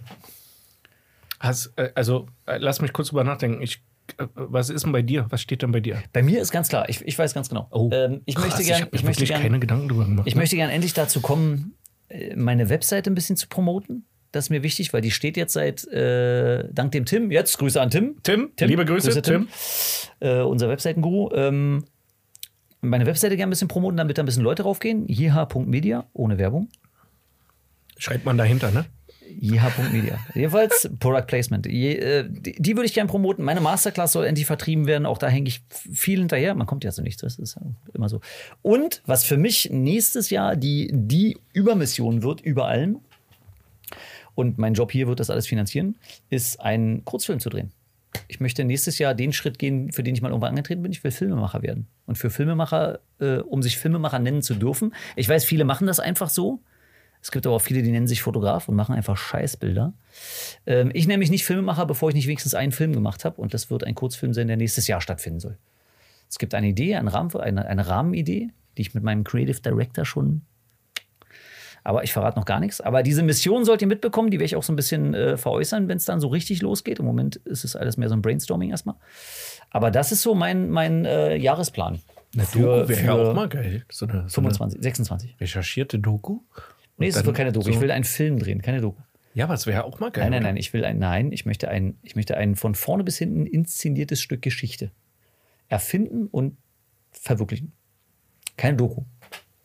Lass mich kurz drüber nachdenken. Was ist denn bei dir? Was steht denn bei dir? Bei mir ist ganz klar, ich weiß ganz genau. Ich möchte ich habe mir wirklich keine Gedanken drüber gemacht. Ich möchte gern endlich dazu kommen, meine Webseite ein bisschen zu promoten. Das ist mir wichtig, weil die steht jetzt seit, dank dem Tim, jetzt Grüße an Tim. Tim, liebe Grüße, Tim. Unser Webseitenguru. Meine Webseite gerne ein bisschen promoten, damit da ein bisschen Leute raufgehen. jh.media, ohne Werbung. Schreibt man dahinter, ne? jh.media. Jedenfalls Product Placement. Die würde ich gerne promoten. Meine Masterclass soll endlich vertrieben werden. Auch da hänge ich viel hinterher. Man kommt ja zu nichts. Das ist ja immer so. Und was für mich nächstes Jahr die Übermission wird, über allem, und mein Job hier wird das alles finanzieren, ist einen Kurzfilm zu drehen. Ich möchte nächstes Jahr den Schritt gehen, für den ich mal irgendwann angetreten bin. Ich will Filmemacher werden. Und für Filmemacher, um sich Filmemacher nennen zu dürfen, ich weiß, viele machen das einfach so. Es gibt aber auch viele, die nennen sich Fotograf und machen einfach Scheißbilder. Ich nenne mich nicht Filmemacher, bevor ich nicht wenigstens einen Film gemacht habe. Und das wird ein Kurzfilm sein, der nächstes Jahr stattfinden soll. Es gibt eine Idee, eine Rahmenidee, die ich mit meinem Creative Director schon... Aber ich verrate noch gar nichts. Aber diese Mission sollt ihr mitbekommen, die werde ich auch so ein bisschen veräußern, wenn es dann so richtig losgeht. Im Moment ist es alles mehr so ein Brainstorming erstmal. Aber das ist so mein Jahresplan. Eine Doku wäre ja auch mal geil. So eine 26. Recherchierte Doku? Nee, es wird keine Doku. Ich will einen Film drehen, keine Doku. Ja, aber es wäre auch mal geil. Nein, ich möchte ein von vorne bis hinten inszeniertes Stück Geschichte erfinden und verwirklichen. Keine Doku.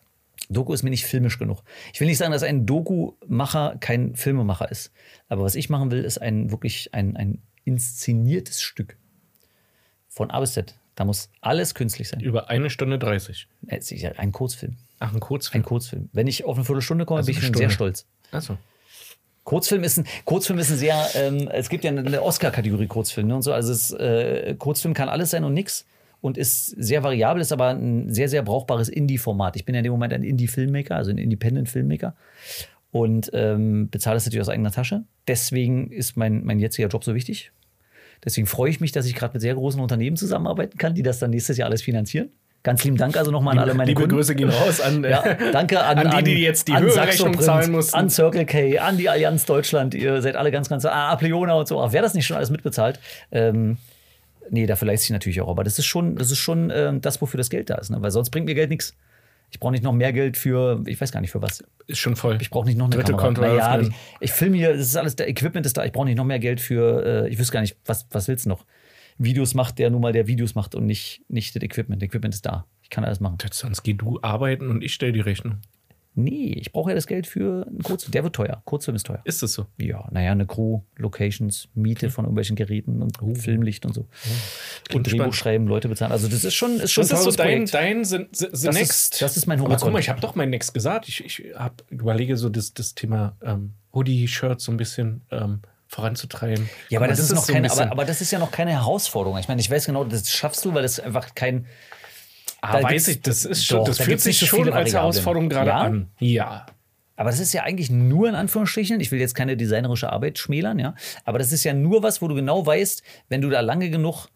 Doku ist mir nicht filmisch genug. Ich will nicht sagen, dass ein Doku-Macher kein Filmemacher ist. Aber was ich machen will, ist wirklich ein inszeniertes Stück. Von A bis Z. Da muss alles künstlich sein. Über 1 Stunde 30. Ein Kurzfilm. Ach, ein Kurzfilm. Ein Kurzfilm. Wenn ich auf eine Viertelstunde komme, Also bin ich eine schon sehr stolz. Achso. Kurzfilm ist ein sehr, es gibt ja eine Oscar-Kategorie Kurzfilm. Ne, und so. Also Kurzfilm kann alles sein und nix. Und ist sehr variabel, ist aber ein sehr, sehr brauchbares Indie-Format. Ich bin ja in dem Moment ein Indie-Filmmaker, also ein Independent-Filmmaker. Und bezahle das natürlich aus eigener Tasche. Deswegen ist mein jetziger Job so wichtig. Deswegen freue ich mich, dass ich gerade mit sehr großen Unternehmen zusammenarbeiten kann, die das dann nächstes Jahr alles finanzieren. Ganz lieben Dank also nochmal an alle meine Kunden. Liebe Grüße gehen raus an, danke an die jetzt die Höherrechnung zahlen mussten. An Circle K, an die Allianz Deutschland. Ihr seid alle ganz, Apleona und so. Ach, wer das nicht schon alles mitbezahlt, nee, dafür leiste ich natürlich auch. Aber das ist schon das, wofür das Geld da ist. Ne? Weil sonst bringt mir Geld nichts. Ich brauche nicht noch mehr Geld für, ich weiß gar nicht für was. Ist schon voll. Ich brauche nicht noch eine dritte Kamera. Konto. Naja, ich filme hier, das ist alles, der Equipment ist da. Ich brauche nicht noch mehr Geld für, ich wüsste gar nicht, was willst du noch? Videos macht, der nun mal der Videos macht und nicht das Equipment. Das Equipment ist da. Ich kann alles machen. Sonst geh du arbeiten und ich stelle die Rechnung. Nee, ich brauche ja das Geld für einen Kurzfilm. Der wird teuer. Kurzfilm ist teuer. Ist das so? Ja, naja, eine Crew, Miete von irgendwelchen Geräten und Filmlicht und so. Und Drehbuch schreiben, Leute bezahlen. Also das ist schon ein teures so dein Next. Das ist mein Horizont. Aber guck mal, ich habe doch mein Next gesagt. Ich überlege so das Thema Hoodie-Shirts so ein bisschen voranzutreiben. Ja, aber das ist noch keine, aber das ist ja noch keine Herausforderung. Ich meine, ich weiß genau, das schaffst du, weil das einfach kein. Weiß ich, das ist schon, das fühlt sich schon als Herausforderung gerade an. Ja. Aber das ist ja eigentlich nur in Anführungsstrichen, ich will jetzt keine designerische Arbeit schmälern, ja, aber das ist ja nur was, wo du genau weißt, wenn du da lange genug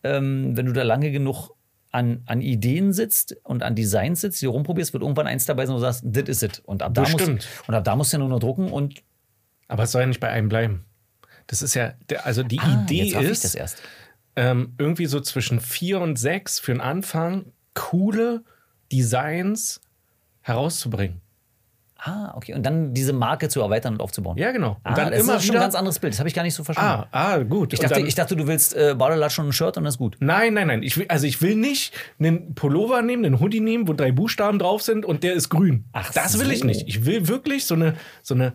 an Ideen sitzt und an Designs sitzt, die du rumprobierst, wird irgendwann eins dabei sein, wo du sagst, this is it. Und ab da musst du ja nur noch drucken und. Aber es soll ja nicht bei einem bleiben. Das ist ja, also die Idee ist, das erst. Irgendwie so zwischen 4 und 6 für den Anfang coole Designs herauszubringen. Okay. Und dann diese Marke zu erweitern und aufzubauen. Ja, genau. Und dann das immer ist schon ein ganz anderes Bild. Das habe ich gar nicht so verstanden. Gut. Ich dachte, du willst Badelatsch und ein Shirt und das ist gut. Nein. Ich will nicht einen Pullover nehmen, einen Hoodie nehmen, wo 3 Buchstaben drauf sind und der ist grün. Das will ich nicht. Ich will wirklich so eine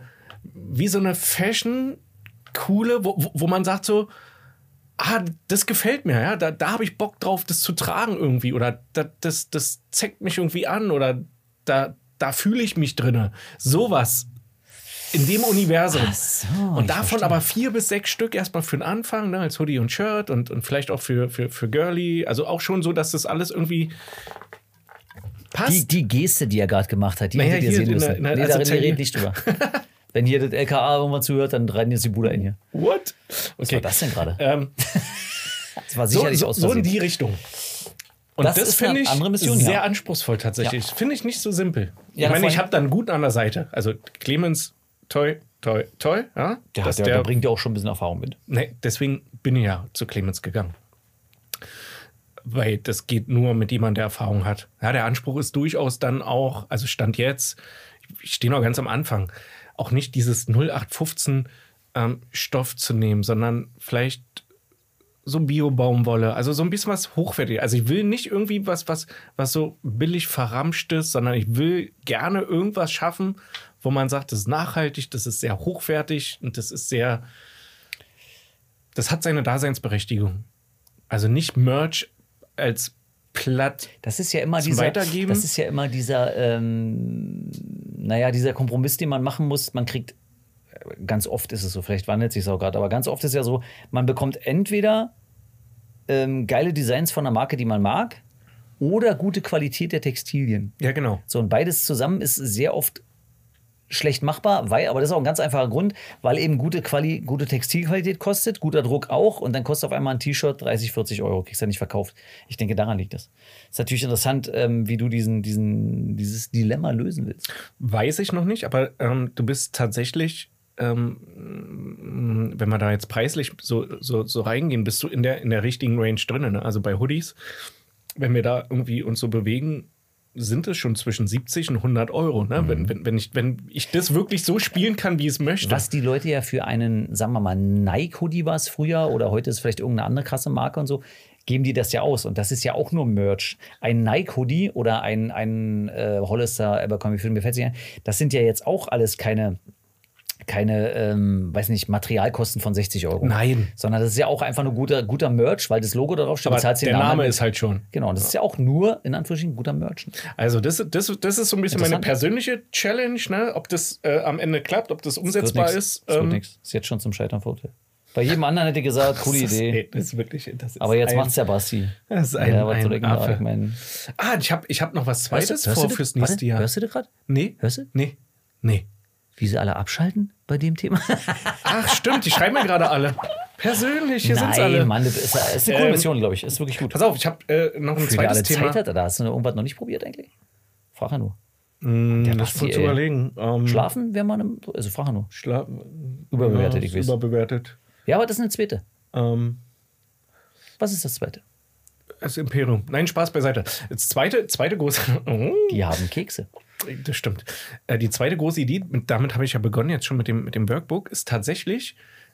Fashion coole, wo man sagt so, das gefällt mir, ja, da habe ich Bock drauf, das zu tragen irgendwie oder das zeckt mich irgendwie an oder da fühle ich mich drinne. Sowas in dem Universum. Und davon aber 4 bis 6 Stück erstmal für den Anfang, ne, als Hoodie und Shirt und vielleicht auch für Girly. Also auch schon so, dass das alles irgendwie passt. Die Geste, die er gerade gemacht hat, die hättet ihr sehen müssen. Da redet nicht drüber. Wenn hier das LKA irgendwann zuhört, dann reiten jetzt die Bude in hier. What? Okay. Was war das denn gerade? Das war sicherlich so in die Richtung. Und das finde ich sehr anspruchsvoll tatsächlich. Ja. Finde ich nicht so simpel. Ja, ich meine, ich habe da einen guten an der Seite. Also Clemens, toi. Ja? Der bringt ja auch schon ein bisschen Erfahrung mit. Nee, deswegen bin ich ja zu Clemens gegangen. Weil das geht nur mit jemandem, der Erfahrung hat. Ja, der Anspruch ist durchaus dann auch, also Stand jetzt, ich stehe noch ganz am Anfang, auch nicht dieses 0815 Stoff zu nehmen, sondern vielleicht so Bio-Baumwolle, also so ein bisschen was Hochwertiges. Also ich will nicht irgendwie was so billig verramschtes, sondern ich will gerne irgendwas schaffen, wo man sagt, das ist nachhaltig, das ist sehr hochwertig und das hat seine Daseinsberechtigung. Also nicht Merch als platt. Das ist ja immer dieser Kompromiss, den man machen muss. Man kriegt, ganz oft ist es so, vielleicht wandelt sich es auch gerade, aber ganz oft ist es ja so, man bekommt entweder geile Designs von einer Marke, die man mag, oder gute Qualität der Textilien. Ja, genau. So, und beides zusammen ist sehr oft schlecht machbar, aber das ist auch ein ganz einfacher Grund, weil eben gute Textilqualität kostet, guter Druck auch, und dann kostet auf einmal ein T-Shirt 30, 40 Euro, kriegst du ja nicht verkauft. Ich denke, daran liegt es. Ist natürlich interessant, wie du dieses Dilemma lösen willst. Weiß ich noch nicht, aber du bist tatsächlich, wenn wir da jetzt preislich so reingehen, bist du in der richtigen Range drin. Ne? Also bei Hoodies, wenn wir da irgendwie uns so bewegen, sind es schon zwischen 70 und 100 Euro. Ne? Wenn ich das wirklich so spielen kann, wie es möchte. Was die Leute ja für einen, sagen wir mal, Nike-Hoodie war es früher oder heute ist vielleicht irgendeine andere krasse Marke und so, geben die das ja aus. Und das ist ja auch nur Merch. Ein Nike-Hoodie oder ein Hollister, Abercrombie, mir fällt es nicht ein. Das sind ja jetzt auch alles keine weiß nicht, Materialkosten von 60 €. Nein. Sondern das ist ja auch einfach nur guter Merch, weil das Logo darauf steht. Aber bezahlst den der Namen Name mit. ist halt schon. Genau, und das ist ja auch nur, in Anführungsstrichen, guter Merch. Also das ist so ein bisschen meine persönliche Challenge, ne? Ob das am Ende klappt, ob das umsetzbar ist. Das wird nichts. Ist jetzt schon zum Scheitern verurteilt. Bei jedem anderen hätte ich gesagt, coole Idee. Das ist wirklich, das ist aber jetzt macht's der Basti. Das ist ein Affe. Ich mein, ich hab noch was Zweites vor fürs nächste Jahr. Hörst du das gerade? Nee. Hörst du? Nee. Wie sie alle abschalten bei dem Thema? Ach, stimmt, die schreiben mir gerade alle. Persönlich, hier sind's alle. Nein, Mann, das ist eine coole Mission, glaube ich. Ist wirklich gut. Pass auf, ich habe noch ein zweites alle Thema. Zeit hat, da hast du irgendwas noch nicht probiert eigentlich? Frag ja nur. Das ist zu überlegen. Schlafen wäre mal also frag ja nur. Überbewertet, ich weiß. Überbewertet. Ja, aber das ist eine zweite. Was ist das zweite? Das Imperium. Nein, Spaß beiseite. Das zweite große... Die haben Kekse. Das stimmt. Die zweite große Idee, damit habe ich ja begonnen jetzt schon mit dem Workbook, ist tatsächlich,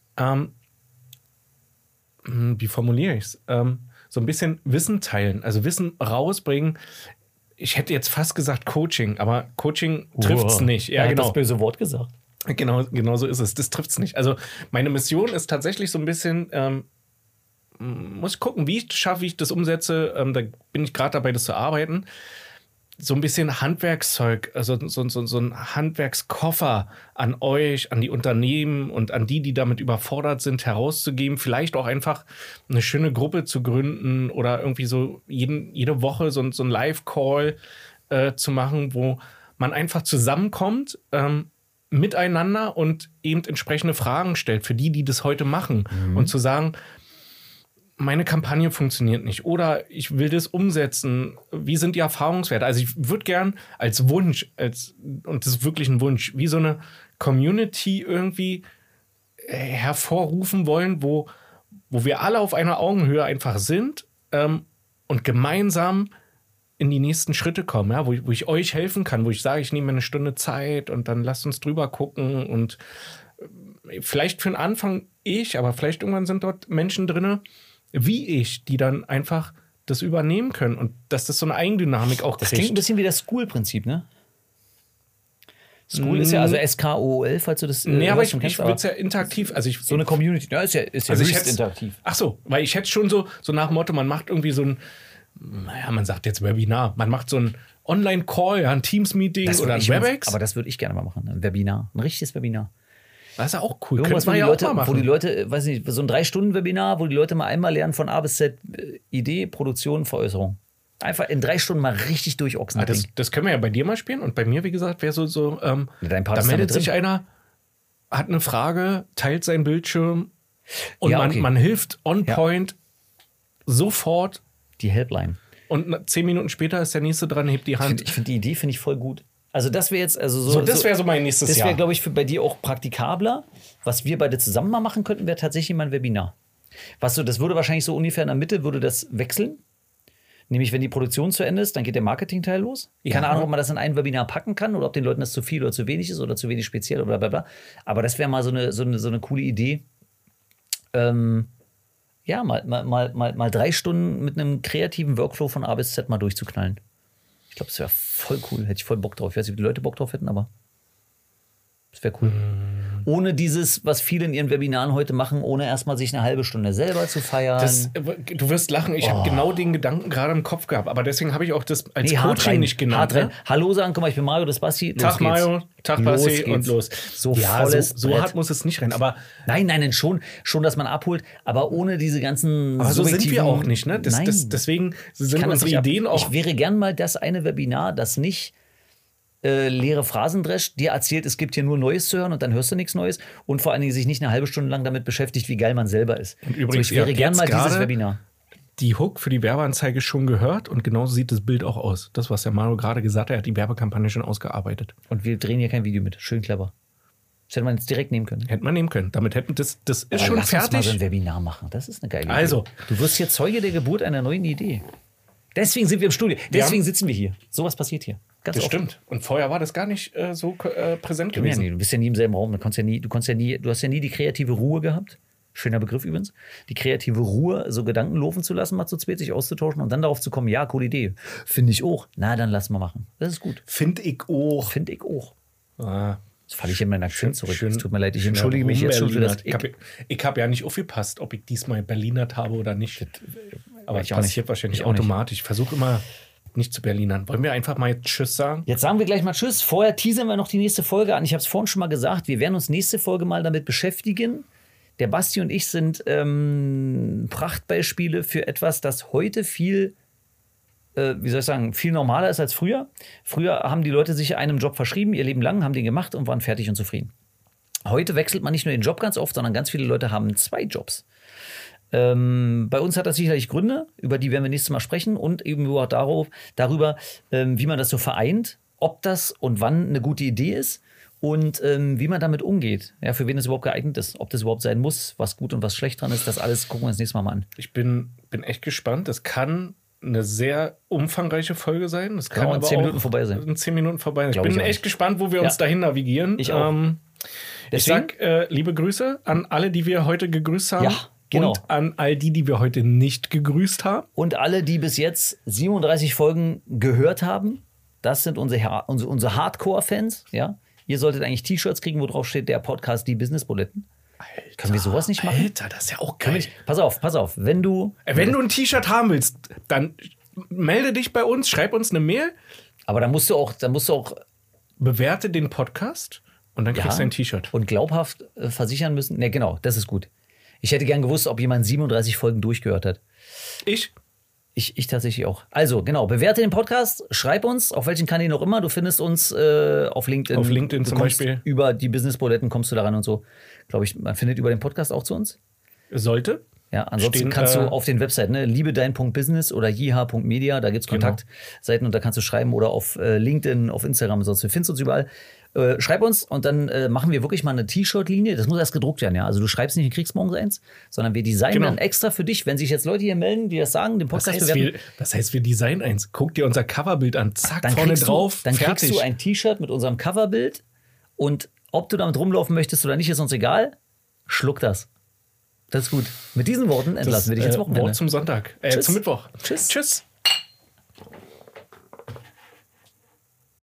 wie formuliere ich es? So ein bisschen Wissen teilen, also Wissen rausbringen. Ich hätte jetzt fast gesagt Coaching, aber Coaching trifft es nicht. Ja, genau. Das böse Wort gesagt. Genau so ist es. Das trifft es nicht. Also meine Mission ist tatsächlich so ein bisschen, muss ich gucken, wie schaffe ich das umsetze. Da bin ich gerade dabei, das zu arbeiten. So ein bisschen Handwerkszeug, also so ein Handwerkskoffer an euch, an die Unternehmen und an die damit überfordert sind, herauszugeben. Vielleicht auch einfach eine schöne Gruppe zu gründen oder irgendwie so jede Woche so ein Live-Call zu machen, wo man einfach zusammenkommt, miteinander und eben entsprechende Fragen stellt für die das heute machen. Und zu sagen, meine Kampagne funktioniert nicht oder ich will das umsetzen. Wie sind die Erfahrungswerte? Also ich würde gern als Wunsch, und das ist wirklich ein Wunsch, wie so eine Community irgendwie hervorrufen wollen, wo wir alle auf einer Augenhöhe einfach sind und gemeinsam in die nächsten Schritte kommen, ja? wo ich euch helfen kann, wo ich sage, ich nehme mir eine Stunde Zeit und dann lasst uns drüber gucken und vielleicht für den Anfang aber vielleicht irgendwann sind dort Menschen drin, wie ich, die dann einfach das übernehmen können und dass das so eine Eigendynamik auch kriegt. Das klingt ein bisschen wie das School-Prinzip, ne? School ist ja, also SKOOL, falls du das nee, aber ich will es ja interaktiv. Also so eine Community, ja, ist ja höchst interaktiv. Ach so, weil ich hätte schon so nach dem Motto, man macht irgendwie so ein, naja, man sagt jetzt Webinar, man macht so ein Online-Call, ja, ein Teams-Meeting oder ein WebEx. Aber das würde ich gerne mal machen, ein Webinar, ein richtiges Webinar. Das ist ja auch cool. Irgendwas, wo die Leute, weiß nicht, so ein 3-Stunden-Webinar, wo die Leute mal einmal lernen von A bis Z, Idee, Produktion, Veräußerung. Einfach in 3 Stunden mal richtig durchochsen. Das können wir ja bei dir mal spielen. Und bei mir, wie gesagt, wäre so da meldet sich einer, hat eine Frage, teilt seinen Bildschirm und man hilft on point sofort. Die Helpline. Und 10 Minuten später ist der Nächste dran, hebt die Hand. Ich finde die Idee voll gut. Also das wäre jetzt, das wäre so mein nächstes Jahr. Das wäre, glaube ich, bei dir auch praktikabler. Was wir beide zusammen mal machen könnten, wäre tatsächlich mal ein Webinar. Das würde wahrscheinlich so ungefähr in der Mitte, würde das wechseln. Nämlich, wenn die Produktion zu Ende ist, dann geht der Marketingteil los. Keine Ahnung, ob man das in ein Webinar packen kann oder ob den Leuten das zu viel oder zu wenig ist oder zu wenig speziell oder bla. Aber das wäre mal so eine coole Idee. Mal 3 Stunden mit einem kreativen Workflow von A bis Z mal durchzuknallen. Ich glaube, das wäre voll cool. Hätte ich voll Bock drauf. Ich weiß nicht, ob die Leute Bock drauf hätten, aber das wäre cool. Ohne dieses, was viele in ihren Webinaren heute machen, ohne erstmal sich eine halbe Stunde selber zu feiern. Du wirst lachen, ich habe genau den Gedanken gerade im Kopf gehabt, aber deswegen habe ich auch das als Coaching nicht genannt. Ne? Hallo sagen, guck mal, ich bin Mario, das ist Basti. Tag Mario, Tag Basti und los. So hart muss es nicht rennen, aber... Nein, schon, dass man abholt, aber ohne diese ganzen aber so sind wir auch nicht, ne? Deswegen sind unsere Ideen auch... Ich wäre gern mal das eine Webinar, das nicht leere Phrasen drescht, dir erzählt, es gibt hier nur Neues zu hören und dann hörst du nichts Neues und vor allen Dingen sich nicht eine halbe Stunde lang damit beschäftigt, wie geil man selber ist. Und übrigens, ich wäre gern mal dieses Webinar. Die Hook für die Werbeanzeige schon gehört und genauso sieht das Bild auch aus. Das, was der Mario gerade gesagt hat, er hat die Werbekampagne schon ausgearbeitet. Und wir drehen hier kein Video mit. Schön clever. Das hätte man jetzt direkt nehmen können. Hätte man nehmen können. Damit hätten das ist aber schon lass fertig. Uns mal so ein Webinar machen. Das ist eine geile Idee. Also, du wirst hier Zeuge der Geburt einer neuen Idee. Deswegen sind wir im Studio. Deswegen sitzen wir hier. Sowas passiert hier. Ganz oft. Stimmt. Und vorher war das gar nicht so präsent gewesen. Ja, nee, du bist ja nie im selben Raum. Du hast ja nie die kreative Ruhe gehabt. schöner Begriff übrigens, die kreative Ruhe, so Gedanken laufen zu lassen, mal zu zweit sich auszutauschen und dann darauf zu kommen, ja, coole Idee. Finde ich auch. Na, dann lass mal machen. Das ist gut. Finde ich auch. Finde ich auch. Ah. Jetzt falle ich in meinen Akzent zurück. Es tut mir leid, ich entschuldige mich jetzt schon für das. Ich hab ja nicht aufgepasst, ob ich diesmal Berlinert habe oder nicht. Aber es ich auch passiert nicht. wahrscheinlich Ich auch nicht. automatisch. Ich versuche immer nicht zu Berlinern. Wollen wir einfach mal jetzt Tschüss sagen? Jetzt sagen wir gleich mal Tschüss. Vorher teasern wir noch die nächste Folge an. Ich habe es vorhin schon mal gesagt. Wir werden uns nächste Folge mal damit beschäftigen. Der Basti und ich sind Prachtbeispiele für etwas, das heute viel, viel normaler ist als früher. Früher haben die Leute sich einem Job verschrieben, ihr Leben lang, haben den gemacht und waren fertig und zufrieden. Heute wechselt man nicht nur den Job ganz oft, sondern ganz viele Leute haben 2 Jobs. Bei uns hat das sicherlich Gründe, über die werden wir nächstes Mal sprechen und eben auch darüber, wie man das so vereint, ob das und wann eine gute Idee ist und wie man damit umgeht. Ja, für wen es überhaupt geeignet ist, ob das überhaupt sein muss, was gut und was schlecht dran ist, das alles gucken wir uns nächstes Mal an. Ich bin echt gespannt. Das kann eine sehr umfangreiche Folge sein. Das kann auch in aber 10 auch Minuten vorbei sein. In 10 Minuten vorbei sein. Ich Glaub bin ich auch echt nicht. gespannt, wo wir uns dahin navigieren. Ich auch. Ich Deswegen- sag liebe Grüße an alle, die wir heute gegrüßt haben. Ja, genau. Und an all die wir heute nicht gegrüßt haben. Und alle, die bis jetzt 37 Folgen gehört haben, das sind unsere Hardcore-Fans. Ja? Ihr solltet eigentlich T-Shirts kriegen, wo drauf steht, der Podcast, die Business-Buletten. Können wir sowas nicht machen? Alter, das ist ja auch geil. Pass auf. Wenn du Ein T-Shirt haben willst, dann melde dich bei uns, schreib uns eine Mail, aber dann musst du auch bewerte den Podcast und dann kriegst du ein T-Shirt. und glaubhaft versichern müssen. Ne, genau, das ist gut. Ich hätte gern gewusst, ob jemand 37 Folgen durchgehört hat. Ich? Ich tatsächlich auch. Also, genau, bewerte den Podcast, schreib uns, auf welchen Kanälen auch immer. Du findest uns auf LinkedIn. Auf LinkedIn Du zum kommst Beispiel. Über die Business-Buletten kommst du daran und so. Glaube ich, man findet über den Podcast auch zu uns. Sollte. Ja, ansonsten Stehen, kannst du auf den Webseiten, ne, liebedein.business oder jh.media, da gibt es Kontaktseiten und da kannst du schreiben oder auf LinkedIn, auf Instagram, sonst du findest uns überall. Schreib uns und dann machen wir wirklich mal eine T-Shirt-Linie. Das muss erst gedruckt werden, ja. Also du schreibst nicht und kriegst morgens eins, sondern wir designen dann extra für dich, wenn sich jetzt Leute hier melden, die das sagen, den Podcast bewerten. Das heißt, wir designen eins. Guck dir unser Coverbild an, zack, Dann vorne kriegst drauf, dann fertig. kriegst du ein T-Shirt mit unserem Coverbild und ob du damit rumlaufen möchtest oder nicht, ist uns egal. Schluck das. Das ist gut. Mit diesen Worten entlassen wir dich ins Wochenende. Wort zum Sonntag. Tschüss. Zum Mittwoch. Tschüss. Tschüss.